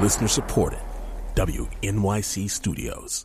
Listener supported. WNYC Studios.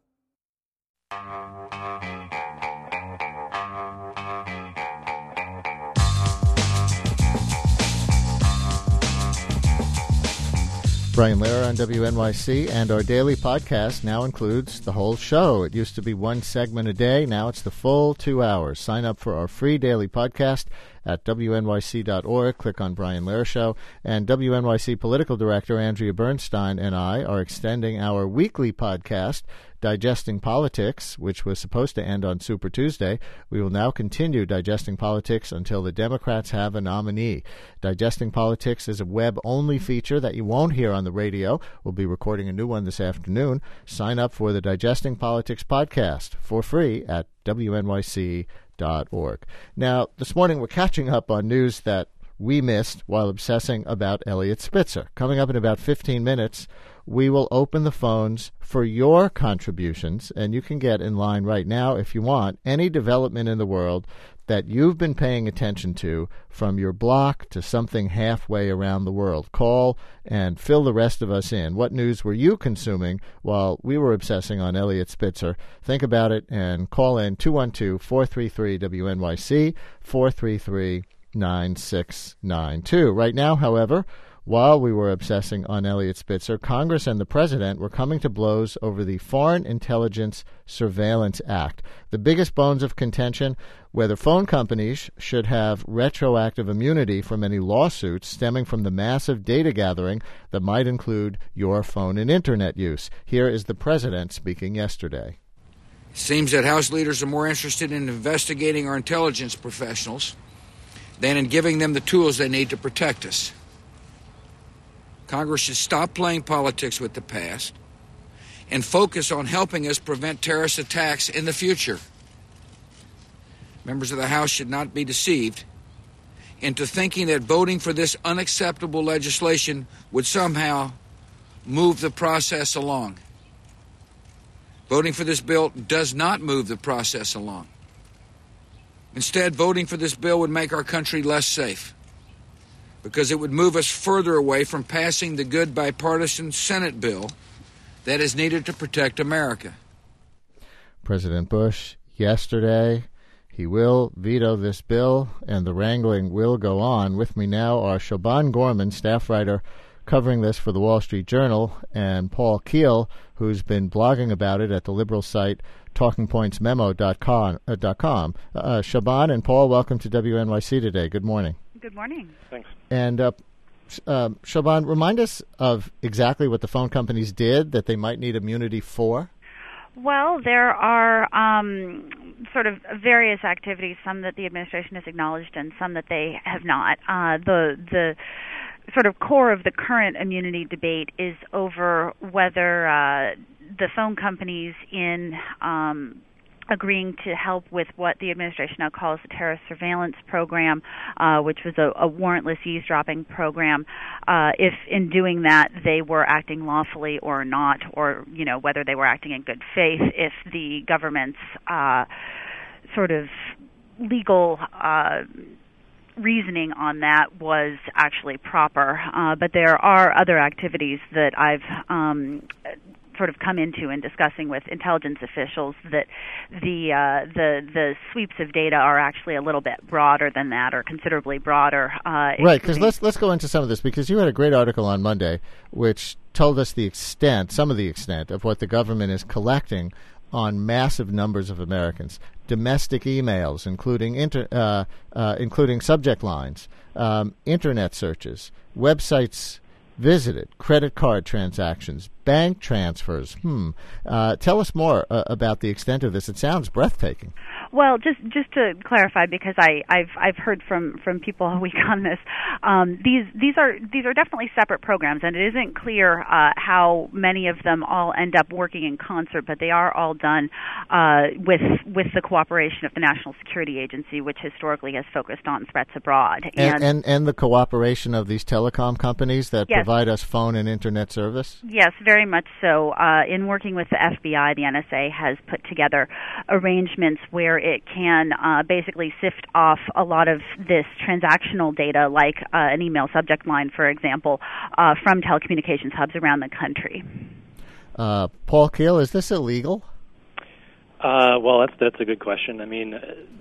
Brian Lehrer on WNYC, and our daily podcast now includes the whole show. It used to be one segment a day. Now it's the full 2 hours. Sign up for our free daily podcast at WNYC.org. Click on Brian Lehrer Show. And WNYC Political Director Andrea Bernstein and I are extending our weekly podcast, Digesting Politics, which was supposed to end on Super Tuesday. We will now continue digesting politics until the Democrats have a nominee. Digesting Politics is a web-only feature that you won't hear on the radio. We'll be recording a new one this afternoon. Sign up for the Digesting Politics podcast for free at WNYC.org. Now, this morning we're catching up on news that we missed while obsessing about Eliot Spitzer. Coming up in about 15 minutes, we will open the phones for your contributions, and you can get in line right now, if you want, any development in the world that you've been paying attention to from your block to something halfway around the world. Call and fill the rest of us in. What news were you consuming while we were obsessing on Eliot Spitzer? Think about it and call in 212-433-WNYC, 433-9692. Right now, however, while we were obsessing on Eliot Spitzer, Congress and the President were coming to blows over the Foreign Intelligence Surveillance Act. The biggest bones of contention, whether phone companies should have retroactive immunity from any lawsuits stemming from the massive data gathering that might include your phone and Internet use. Here is the President speaking yesterday. It seems that House leaders are more interested in investigating our intelligence professionals than in giving them the tools they need to protect us. Congress should stop playing politics with the past and focus on helping us prevent terrorist attacks in the future. Members of the House should not be deceived into thinking that voting for this unacceptable legislation would somehow move the process along. Voting for this bill does not move the process along. Instead, voting for this bill would make our country less safe, because it would move us further away from passing the good bipartisan Senate bill that is needed to protect America. President Bush, yesterday, he will veto this bill, and the wrangling will go on. With me now are Siobhan Gorman, staff writer covering this for the Wall Street Journal, and Paul Keel, who's been blogging about it at the liberal site talkingpointsmemo.com. Siobhan and Paul, welcome to WNYC today. Good morning. Good morning. Thanks. And Siobhan, remind us of exactly what the phone companies did that they might need immunity for. Well, there are sort of various activities, some that the administration has acknowledged and some that they have not. The sort of core of the current immunity debate is over whether the phone companies in agreeing to help with what the administration now calls the terrorist surveillance program, which was a warrantless eavesdropping program, if in doing that they were acting lawfully or not, or whether they were acting in good faith, if the government's sort of legal reasoning on that was actually proper. But there are other activities that I've sort of come into in discussing with intelligence officials that the sweeps of data are actually a little bit broader than that, or considerably broader. Right, because let's go into some of this, because you had a great article on Monday which told us some of the extent of what the government is collecting on massive numbers of Americans. Domestic emails, including subject lines, Internet searches, websites visited, credit card transactions, bank transfers. Tell us more about the extent of this. It sounds breathtaking. Well, just to clarify, because I've heard from people all week on this, these are definitely separate programs, and it isn't clear how many of them all end up working in concert, but they are all done with the cooperation of the National Security Agency, which historically has focused on threats abroad, and the cooperation of these telecom companies that yes. provide us phone and Internet service. Yes, very much so. In working with the FBI, the NSA has put together arrangements where it can basically sift off a lot of this transactional data, like an email subject line, for example, from telecommunications hubs around the country. Paul Keel, is this illegal? Well, that's a good question. I mean,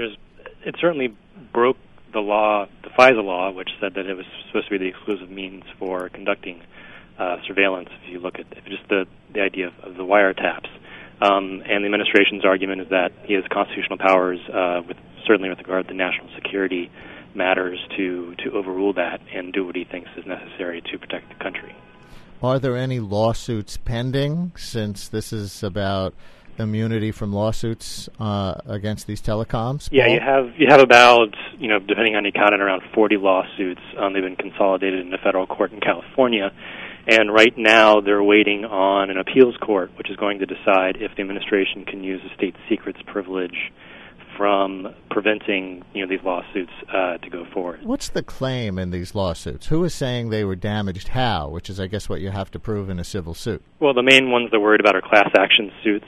it certainly broke the law, the FISA law, which said that it was supposed to be the exclusive means for conducting surveillance. If you look at just the idea of the wiretaps, and the administration's argument is that he has constitutional powers, certainly with regard to national security matters, to overrule that and do what he thinks is necessary to protect the country. Are there any lawsuits pending, since this is about immunity from lawsuits against these telecoms? Yeah, Paul? you have about, depending on you count it, around 40 lawsuits. They've been consolidated in a federal court in California, and right now they're waiting on an appeals court, which is going to decide if the administration can use the state secrets privilege from preventing these lawsuits to go forward. What's the claim in these lawsuits? Who is saying they were damaged? How? Which is, I guess, what you have to prove in a civil suit. Well, the main ones they're worried about are class action suits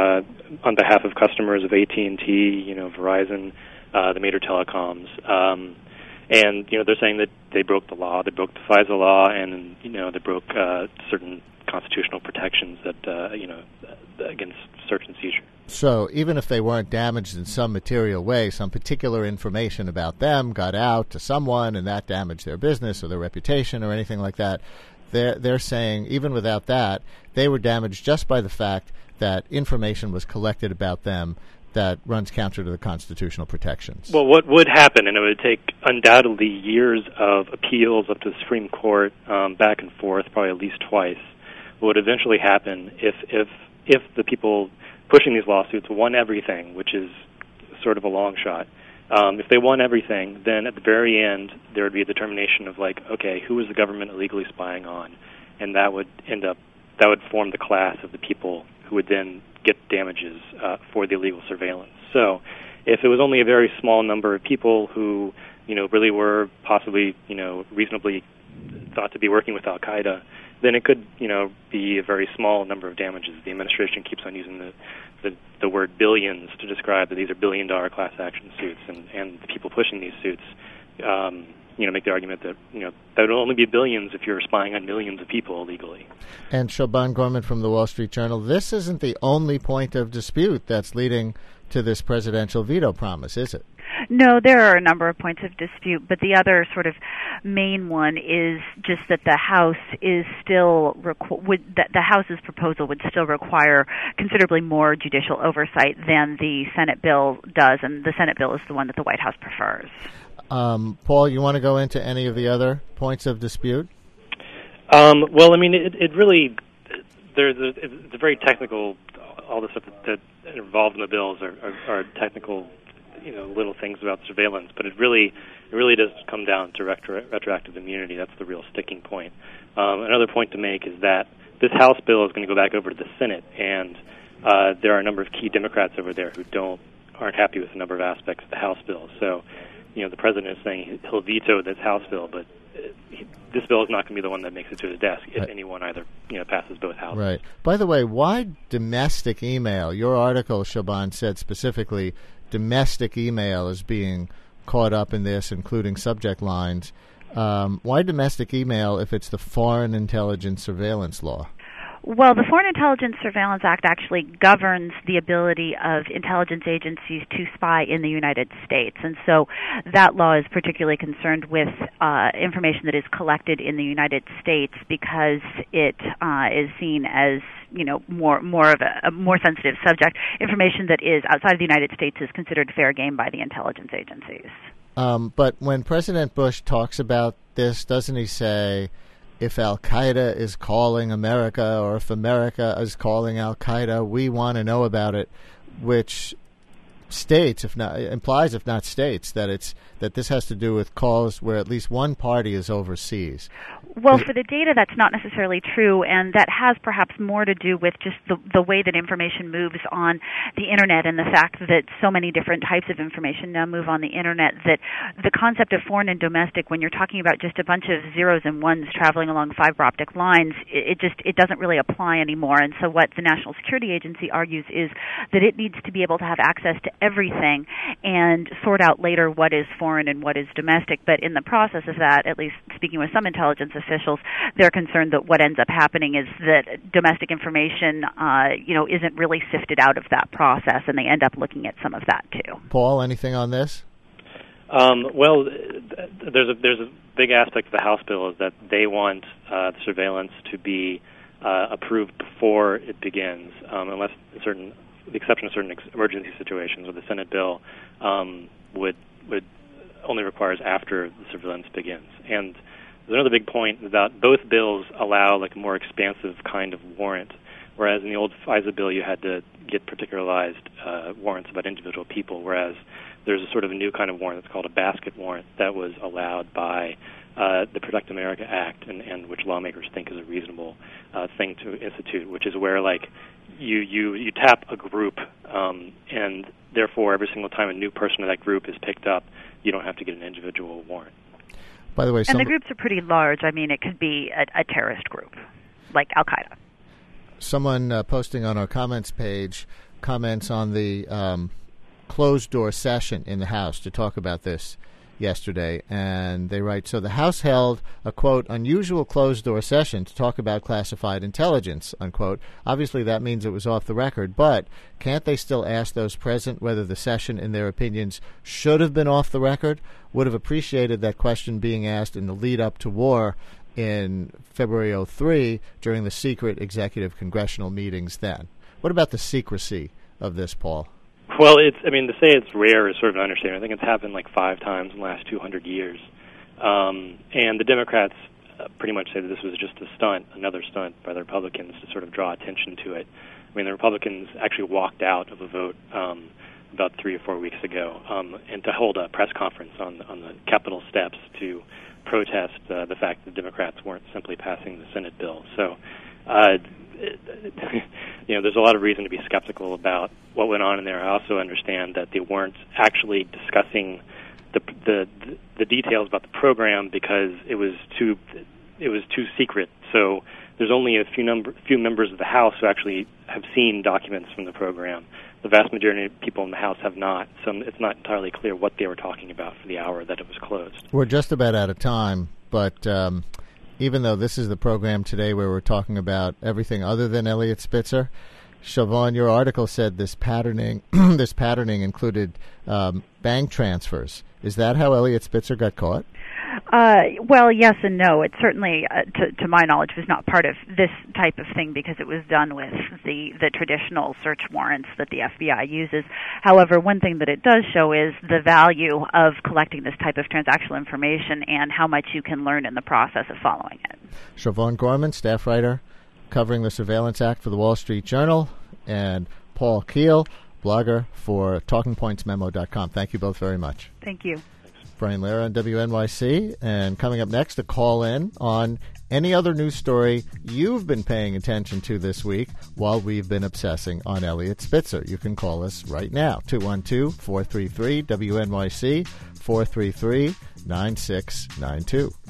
on behalf of customers of AT&T, Verizon, the major telecoms, and they're saying that they broke the law, they broke the FISA law, and they broke certain constitutional protections that against search and seizure. So even if they weren't damaged in some material way, some particular information about them got out to someone and that damaged their business or their reputation or anything like that, they're saying even without that, they were damaged just by the fact that information was collected about them that runs counter to the constitutional protections. Well, what would happen, and it would take undoubtedly years of appeals up to the Supreme Court, back and forth, probably at least twice, what would eventually happen if the people pushing these lawsuits won everything, which is sort of a long shot. If they won everything, then at the very end there would be a determination of okay, who is the government illegally spying on, and that would form the class of the people who would then get damages for the illegal surveillance. So, if it was only a very small number of people who really were possibly reasonably thought to be working with Al Qaeda, then it could, be a very small number of damages. The administration keeps on using the word billions to describe that these are billion-dollar class action suits, and the people pushing these suits, make the argument that, that would only be billions if you're spying on millions of people illegally. And Siobhan Gorman from the Wall Street Journal, this isn't the only point of dispute that's leading to this presidential veto promise, is it? No, there are a number of points of dispute, but the other sort of main one is just that the House is still that the House's proposal would still require considerably more judicial oversight than the Senate bill does, and the Senate bill is the one that the White House prefers. Paul, you want to go into any of the other points of dispute? Well, I mean, it really it's a very technical. All the stuff that involved in the bills are technical, little things about surveillance. But it really does come down to retroactive immunity. That's the real sticking point. Another point to make is that this House bill is going to go back over to the Senate, and there are a number of key Democrats over there who aren't happy with a number of aspects of the House bill. So, the president is saying he'll veto this House bill, but this bill is not going to be the one that makes it to his desk if anyone either passes both houses. Right. By the way, why domestic email? Your article, Siobhan, said specifically domestic email is being caught up in this, including subject lines. Why domestic email if it's the Foreign Intelligence Surveillance Law? Well, the Foreign Intelligence Surveillance Act actually governs the ability of intelligence agencies to spy in the United States. And so that law is particularly concerned with information that is collected in the United States because it is seen as, more of a more sensitive subject. Information that is outside of the United States is considered fair game by the intelligence agencies. But when President Bush talks about this, doesn't he say, if Al Qaeda is calling America or if America is calling Al Qaeda, we want to know about it, which states, implies, if not states, that this has to do with calls where at least one party is overseas. Well, for the data, that's not necessarily true, and that has perhaps more to do with just the way that information moves on the Internet and the fact that so many different types of information now move on the Internet, that the concept of foreign and domestic, when you're talking about just a bunch of zeros and ones traveling along fiber optic lines, it doesn't really apply anymore. And so what the National Security Agency argues is that it needs to be able to have access to everything and sort out later what is foreign and what is domestic. But in the process of that, at least speaking with some intelligence officials, they're concerned that what ends up happening is that domestic information, isn't really sifted out of that process, and they end up looking at some of that too. Paul, anything on this? Well, there's a big aspect of the House bill is that they want the surveillance to be approved before it begins, unless the exception of certain emergency situations, where the Senate bill would only requires after the surveillance begins. And there's another big point that both bills allow like a more expansive kind of warrant, whereas in the old FISA bill you had to get particularized warrants about individual people, whereas there's a sort of a new kind of warrant that's called a basket warrant that was allowed by the Protect America Act, and which lawmakers think is a reasonable thing to institute, which is where like you tap a group, and therefore every single time a new person of that group is picked up, you don't have to get an individual warrant. By the way, and the groups are pretty large. I mean, it could be a terrorist group, like Al-Qaeda. Someone posting on our comments page comments on the closed-door session in the House to talk about this yesterday, and they write, so the House held a, quote, unusual closed-door session to talk about classified intelligence, unquote. Obviously, that means it was off the record, but can't they still ask those present whether the session, in their opinions, should have been off the record? Would have appreciated that question being asked in the lead-up to war in February 2003 during the secret executive congressional meetings then. What about the secrecy of this, Paul? Well, to say it's rare is sort of an understatement. I think it's happened like 5 times in the last 200 years. And the Democrats pretty much say that this was just a stunt, another stunt by the Republicans to sort of draw attention to it. I mean, the Republicans actually walked out of a vote about 3 or 4 weeks ago and to hold a press conference on the Capitol steps to protest the fact that the Democrats weren't simply passing the Senate bill. So, there's a lot of reason to be skeptical about what went on in there. I also understand that they weren't actually discussing the details about the program because it was too secret. So there's only a few members of the House who actually have seen documents from the program. The vast majority of people in the House have not, so it's not entirely clear what they were talking about for the hour that it was closed. We're just about out of time, but even though this is the program today where we're talking about everything other than Eliot Spitzer, Siobhan, your article said this patterning included bank transfers. Is that how Eliot Spitzer got caught? Well, yes and no. It certainly, to my knowledge, was not part of this type of thing because it was done with the traditional search warrants that the FBI uses. However, one thing that it does show is the value of collecting this type of transactional information and how much you can learn in the process of following it. Siobhan Gorman, staff writer covering the Surveillance Act for the Wall Street Journal, and Paul Keel, blogger for TalkingPointsMemo.com. Thank you both very much. Thank you. Brian Lehrer on WNYC, and coming up next, a call-in on any other news story you've been paying attention to this week while we've been obsessing on Eliot Spitzer. You can call us right now, 212-433-WNYC, 433-9692.